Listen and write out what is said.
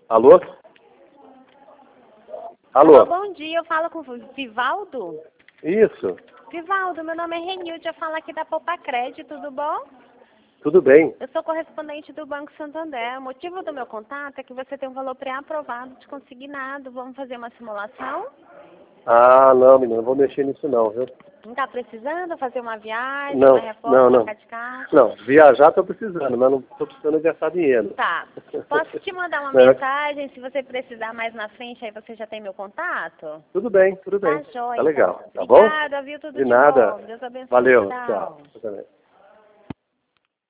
Alô? Alô? Alô, bom dia, eu falo com o Vivaldo. Isso, Vivaldo, meu nome é Renilde, eu falo aqui da Poupa Crédito, tudo bom? tudo bem. Eu sou correspondente do Banco Santander. O motivo do meu contato é que você tem um valor pré-aprovado de consignado. Vamos fazer uma simulação? Ah, não, menino, não vou mexer nisso não, viu? Não está precisando fazer uma viagem, Não, uma reforma, não. trocar de carro? Não, viajar tô precisando, mas não tô precisando gastar dinheiro. Tá. Posso te mandar uma Não, mensagem? Se você precisar mais na frente, aí você já tem meu contato? tudo bem, tudo Tá bem. joia, Tá legal, então. tá bom? Obrigada, viu? Tudo De de nada. bom. Deus abençoe. Valeu, Tchau. tchau. Você também.